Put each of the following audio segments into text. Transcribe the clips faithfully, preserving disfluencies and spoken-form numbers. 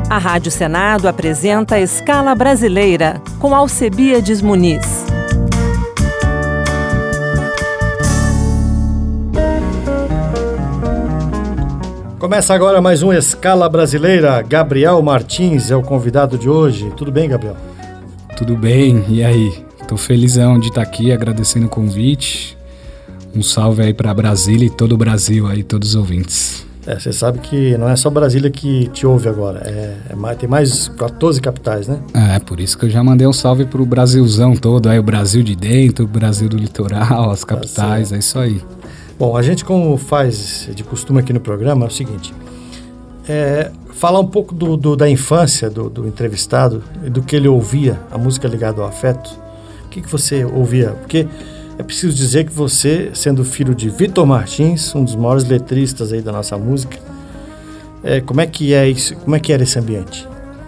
A Rádio Senado apresenta a Escala Brasileira, com Alcebiades Muniz. Começa agora mais um Escala Brasileira. Gabriel Martins é o convidado de hoje. Tudo bem, Gabriel? Tudo bem, e aí? Tô felizão de estar aqui, agradecendo o convite. Um salve aí para Brasília e todo o Brasil aí, todos os ouvintes. É, você sabe que não é só Brasília que te ouve agora, é, é mais, tem mais quatorze capitais, né? É, por isso que eu já mandei um salve pro Brasilzão todo, aí o Brasil de dentro, o Brasil do litoral, as capitais, tá, é isso aí. Bom, a gente, como faz de costume aqui no programa, é o seguinte, é, falar um pouco do, do, da infância do, do entrevistado e do que ele ouvia, a música ligada ao afeto. O que, que você ouvia? Porque é preciso dizer que você, sendo filho de Vitor Martins, um dos maiores letristas aí da nossa música, é, como é que é isso? Como é que era esse ambiente?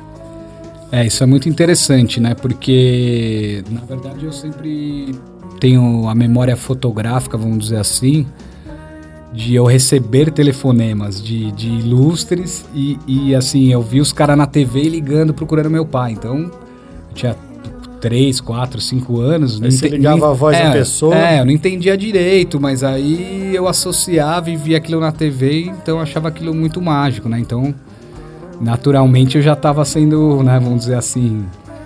É, isso é muito interessante, né? Porque, na verdade, eu sempre tenho a memória fotográfica, vamos dizer assim, de eu receber telefonemas de, de ilustres e, e, assim, eu vi os caras na T V ligando, procurando meu pai. Então, eu tinha três, quatro, cinco anos. Aí você ente... ligava a voz é, da pessoa. É, eu não entendia direito, mas aí eu associava e via aquilo na T V, então eu achava aquilo muito mágico, né? Então, naturalmente eu já estava sendo, né, vamos dizer assim,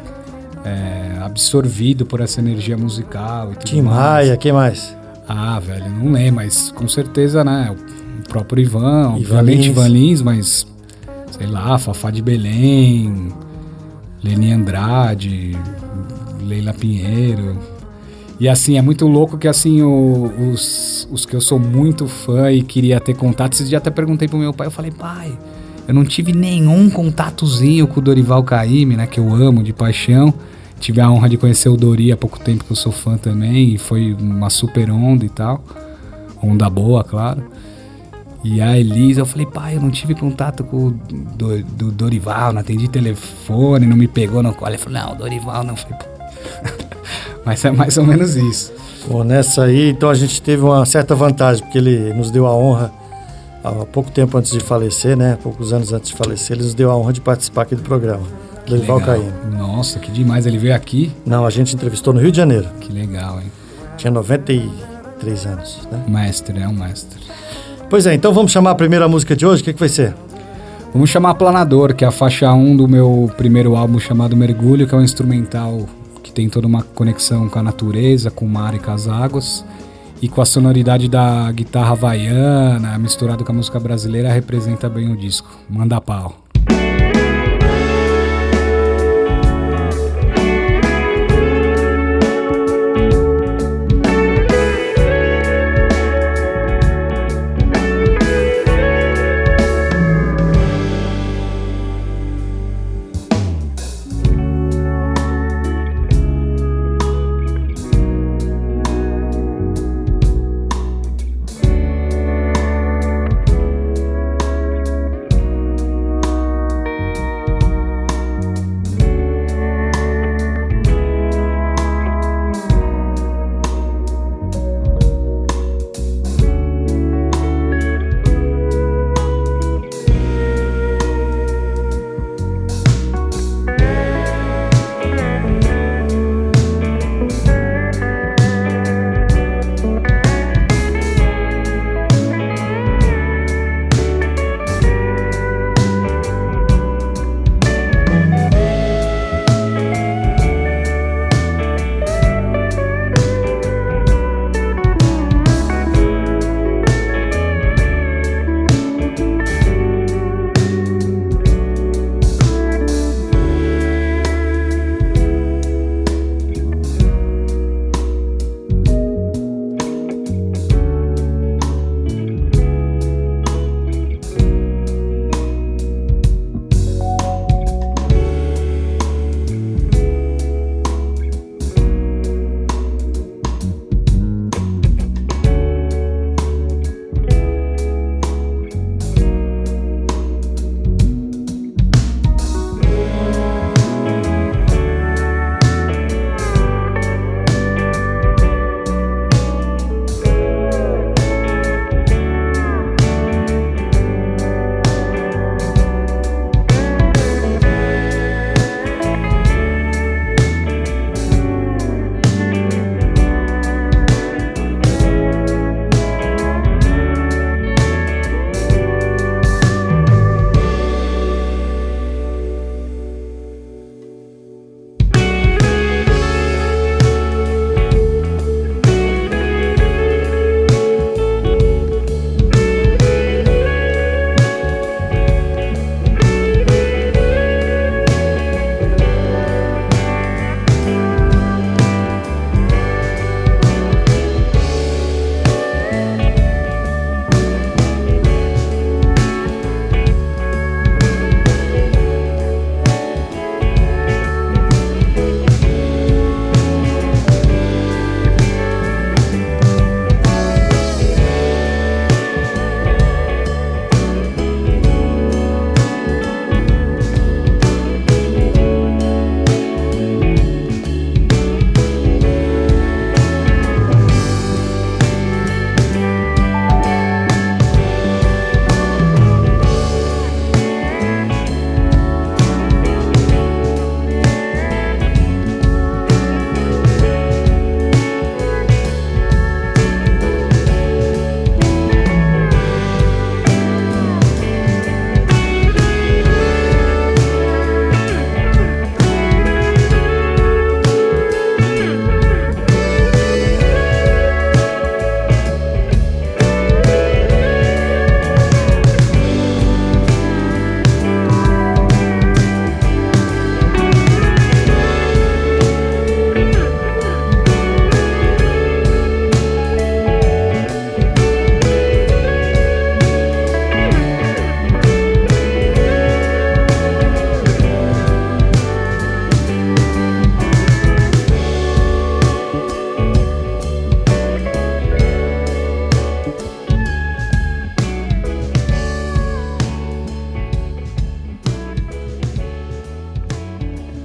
é, absorvido por essa energia musical e tudo Tim mais. Maia, quem mais? Ah, velho, não lembro, mas com certeza, né, o próprio Ivan, Ivan obviamente Lins. Ivan Lins, mas, sei lá, Fafá de Belém, Leni Andrade, Leila Pinheiro. E assim, é muito louco que assim, o, os, os que eu sou muito fã e queria ter contato, esses dias até perguntei pro meu pai, eu falei, pai, eu não tive nenhum contatozinho com o Dorival Caymmi, né, que eu amo de paixão. Tive a honra de conhecer o Dori há pouco tempo, que eu sou fã também, e foi uma super onda e tal. Onda boa, claro. E a Elisa, eu falei, pai, eu não tive contato com o do, do Dorival, não atendi telefone, não me pegou no colo. Ele falou, não, Dorival não. Eu falei, mas é mais ou menos isso. Bom, nessa aí, então a gente teve uma certa vantagem, porque ele nos deu a honra, há pouco tempo antes de falecer, né? Poucos anos antes de falecer, ele nos deu a honra de participar aqui do programa. Dorival Caymmi. Nossa, que demais, ele veio aqui? Não, a gente entrevistou no Rio de Janeiro. Que legal, hein? Tinha noventa e três anos, né? Mestre, é um mestre. Pois é, então vamos chamar a primeira música de hoje, o que, que vai ser? Vamos chamar Planador, que é a faixa um do meu primeiro álbum chamado Mergulho, que é um instrumental que tem toda uma conexão com a natureza, com o mar e com as águas, e com a sonoridade da guitarra havaiana, misturado com a música brasileira, representa bem o disco. Manda pau.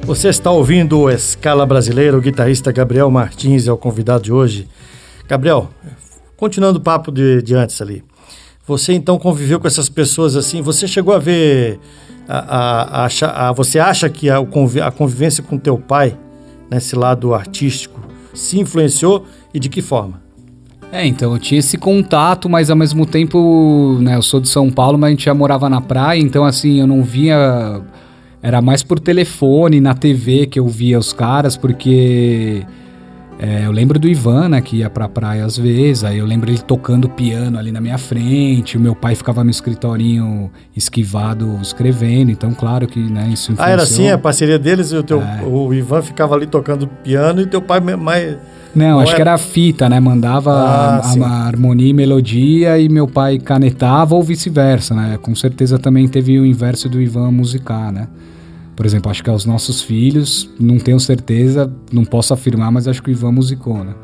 Você está ouvindo o Escala Brasileira, o guitarrista Gabriel Martins é o convidado de hoje. Gabriel, continuando o papo de, de antes ali, você então conviveu com essas pessoas assim, você chegou a ver, a, a, a, a, você acha que a, a convivência com teu pai, nesse lado artístico, se influenciou e de que forma? É, então, eu tinha esse contato, mas ao mesmo tempo, né, eu sou de São Paulo, mas a gente já morava na praia, então assim, eu não via... Era mais por telefone, na T V que eu via os caras, porque é, eu lembro do Ivan, né, que ia pra praia às vezes, aí eu lembro ele tocando piano ali na minha frente, o meu pai ficava no escritorinho esquivado escrevendo, então claro que, né, isso influenciou. Ah, era assim a parceria deles, o, teu, é. o Ivan ficava ali tocando piano e teu pai mais... Não, Não acho era... que era fita, né? Mandava ah, a, a harmonia e melodia e meu pai canetava ou vice-versa, né? Com certeza também teve o inverso do Ivan musicar, né? Por exemplo, acho que aos nossos filhos, não tenho certeza, não posso afirmar, mas acho que o Ivan musicou, né?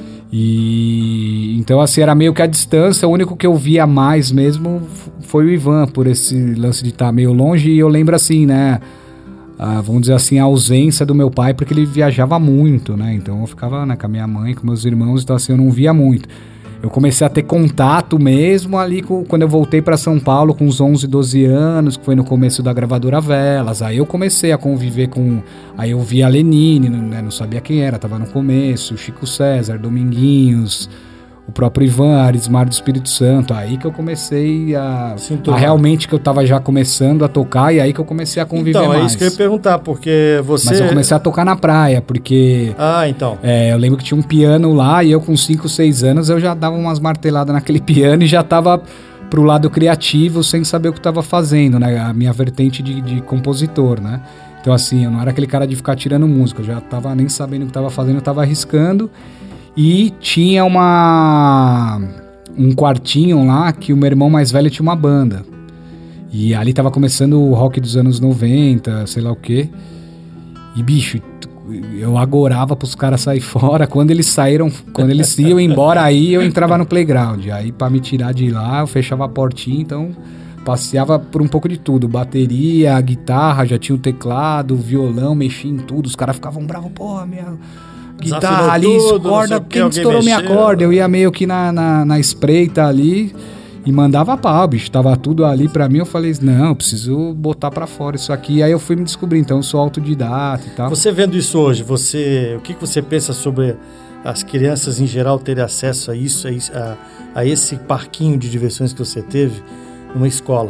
E então assim, era meio que a distância, o único que eu via mais mesmo foi o Ivan, por esse lance de estar meio longe, e eu lembro assim, né? Ah, vamos dizer assim, a ausência do meu pai, porque ele viajava muito, né? Então eu ficava, né, com a minha mãe, com meus irmãos, então assim, eu não via muito. Eu comecei a ter contato mesmo ali com, quando eu voltei para São Paulo com uns onze, doze anos, que foi no começo da gravadora Velas. Aí eu comecei a conviver com... Aí eu via a Lenine, né? Não sabia quem era, tava no começo, Chico César, Dominguinhos, o próprio Ivan, Arismar do Espírito Santo. Aí que eu comecei a, a realmente que eu tava já começando a tocar, e aí que eu comecei a conviver então, mais. Então, é isso que eu ia perguntar, porque você... Mas eu comecei a tocar na praia, porque... Ah, então. É, eu lembro que tinha um piano lá, e eu com cinco, seis anos, eu já dava umas marteladas naquele piano e já tava pro lado criativo, sem saber o que tava fazendo, né? A minha vertente de, de compositor, né? Então, assim, eu não era aquele cara de ficar tirando música, eu já tava nem sabendo o que tava fazendo, eu tava arriscando. E tinha uma um quartinho lá que o meu irmão mais velho tinha uma banda. E ali tava começando o rock dos anos noventa, sei lá o quê. E, bicho, eu agorava pros caras sair fora. Quando eles saíram, quando eles iam embora, aí eu entrava no playground. Aí pra me tirar de lá, eu fechava a portinha, então passeava por um pouco de tudo. Bateria, guitarra, já tinha o teclado, violão, mexia em tudo. Os caras ficavam bravos, porra, minha... guitarra ali, tudo, corda, que, quem estourou mexeu, minha corda? Eu ia meio que na, na, na espreita ali e mandava pau, bicho, tava tudo ali pra mim, eu falei, não, eu preciso botar pra fora isso aqui, aí eu fui me descobrir, então eu sou autodidata e tal. Você vendo isso hoje, você, o que, que você pensa sobre as crianças em geral terem acesso a isso, a, isso, a, a esse parquinho de diversões que você teve numa escola?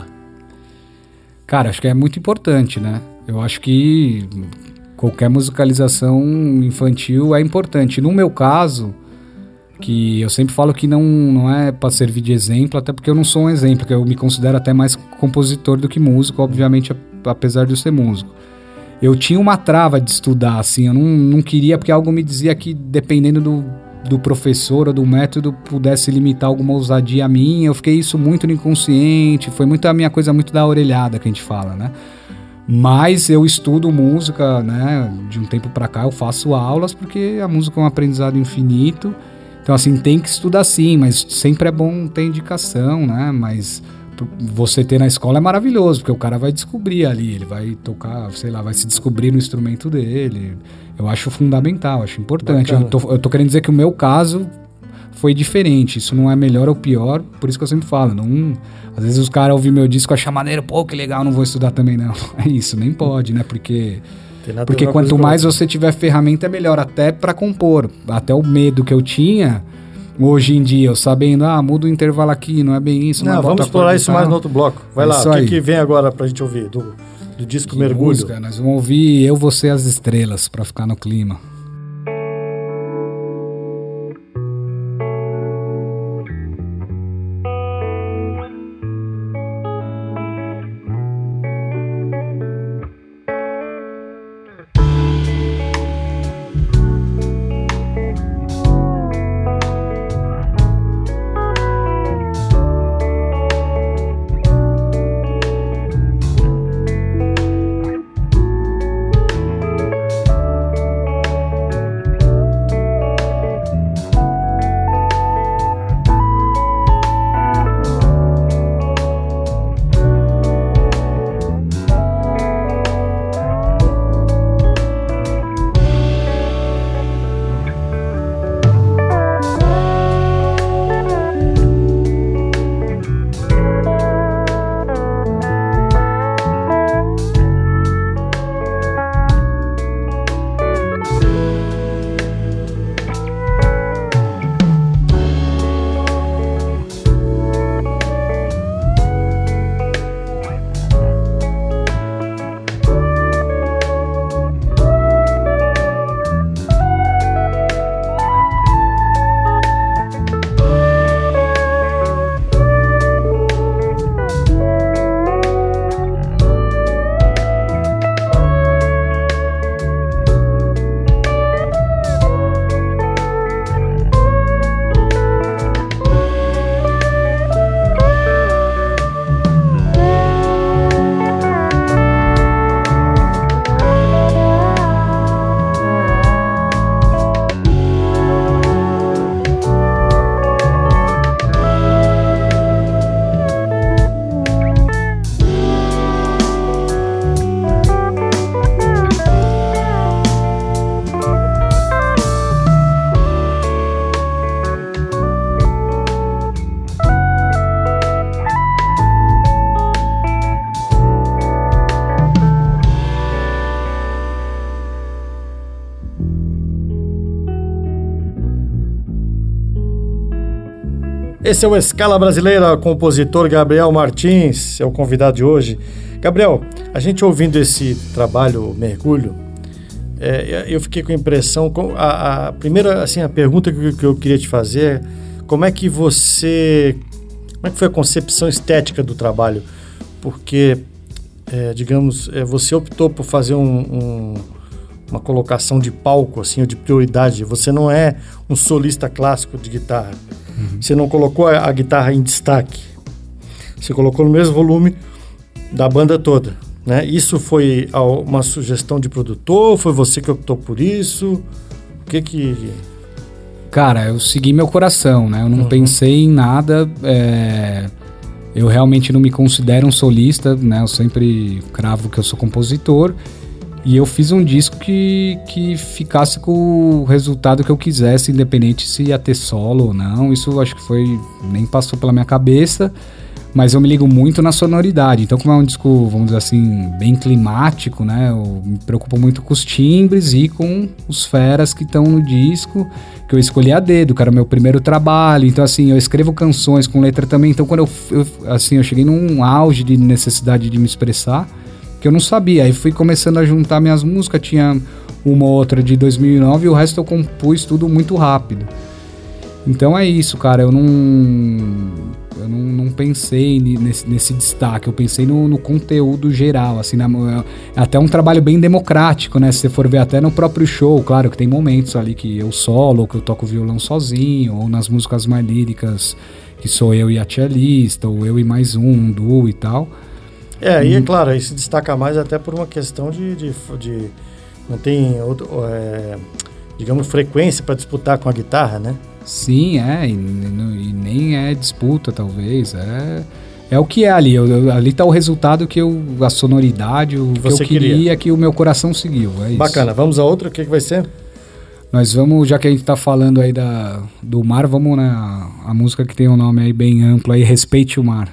Cara, acho que é muito importante, né? Eu acho que qualquer musicalização infantil é importante. No meu caso, que eu sempre falo que não, não é para servir de exemplo, até porque eu não sou um exemplo, que eu me considero até mais compositor do que músico, obviamente, apesar de eu ser músico. Eu tinha uma trava de estudar, assim, eu não, não queria, porque algo me dizia que dependendo do, do professor ou do método pudesse limitar alguma ousadia minha. Eu fiquei isso muito no inconsciente, foi muito a minha coisa muito da orelhada que a gente fala, né? Mas eu estudo música, né, de um tempo pra cá eu faço aulas, porque a música é um aprendizado infinito, então assim, tem que estudar sim, mas sempre é bom ter indicação, né, mas você ter na escola é maravilhoso, porque o cara vai descobrir ali, ele vai tocar, sei lá, vai se descobrir no instrumento dele, eu acho fundamental, acho importante, eu tô, eu tô querendo dizer que o meu caso foi diferente, isso não é melhor ou pior, por isso que eu sempre falo, não... Às vezes os caras ouvem meu disco e acham maneiro, pô, que legal, não vou estudar também não. É isso, nem pode, né? Porque, porque quanto mais você tiver ferramenta é melhor, até pra compor. Até o medo que eu tinha, hoje em dia, eu sabendo, ah, muda o intervalo aqui, não é bem isso. Não, vamos explorar isso mais no outro bloco. Vai é lá, o que, que vem agora pra gente ouvir do, do disco que Mergulho? Música, nós vamos ouvir Eu, Você e as Estrelas, pra ficar no clima. Esse é o Escala Brasileira, compositor Gabriel Martins, é o convidado de hoje. Gabriel, a gente ouvindo esse trabalho Mergulho, é, eu fiquei com a impressão, a, a primeira, assim, a pergunta que, que eu queria te fazer é como é que você, como é que foi a concepção estética do trabalho? Porque, é, digamos, é, você optou por fazer um, um, uma colocação de palco, assim, ou de prioridade. Você não é um solista clássico de guitarra. Uhum. Você não colocou a, a guitarra em destaque. Você colocou no mesmo volume da banda toda, né? Isso foi uma sugestão de produtor? Foi você que optou por isso? O que que... Cara, eu segui meu coração, né? Eu não uhum. pensei em nada. É... Eu realmente não me considero um solista, né? Eu sempre cravo que eu sou compositor. E eu fiz um disco que, que ficasse com o resultado que eu quisesse, independente se ia ter solo ou não. Isso eu acho que foi... nem passou pela minha cabeça, mas eu me ligo muito na sonoridade. Então, como é um disco, vamos dizer assim, bem climático, né? Eu me preocupo muito com os timbres e com os feras que estão no disco, que eu escolhi a dedo, que era o meu primeiro trabalho. Então, assim, eu escrevo canções com letra também. Então, quando eu, eu, assim, eu cheguei num auge de necessidade de me expressar, que eu não sabia, aí fui começando a juntar minhas músicas, tinha uma ou outra de dois mil e nove e o resto eu compus tudo muito rápido. Então é isso, cara, eu não, eu não, não pensei nesse, nesse destaque, eu pensei no, no conteúdo geral, assim, na, é até um trabalho bem democrático, né, se você for ver até no próprio show, claro que tem momentos ali que eu solo, ou que eu toco violão sozinho, ou nas músicas mais líricas, que sou eu e a cellista, ou eu e mais um, um duo e tal. É, e é claro, aí se destaca mais até por uma questão de... de, de não tem, outro, é, digamos, frequência para disputar com a guitarra, né? Sim, é, e, e nem é disputa, talvez, é, é o que é ali, eu, eu, ali tá o resultado que eu, a sonoridade, o que, que eu queria, queria, que o meu coração seguiu, é isso. Bacana, vamos a outra, o que, que vai ser? Nós vamos, já que a gente tá falando aí da, do mar, vamos na a música que tem um nome aí bem amplo aí, Respeite o Mar.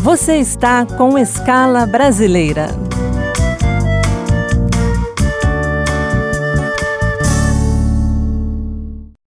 Você está com Escala Brasileira.